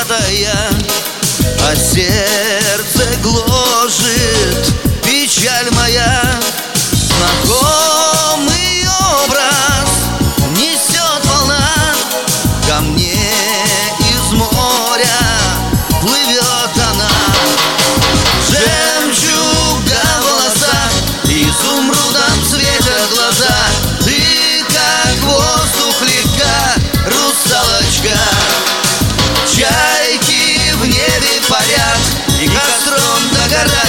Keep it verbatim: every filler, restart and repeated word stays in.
чистая, а сердце гложет печаль моя. Знакомый образ несет волна, ко мне из моря плывет она. Жемчуга в волосах, изумрудом светят глаза. Ты как воздух легка, русалочка. Чайки в небе парят и костром догорают.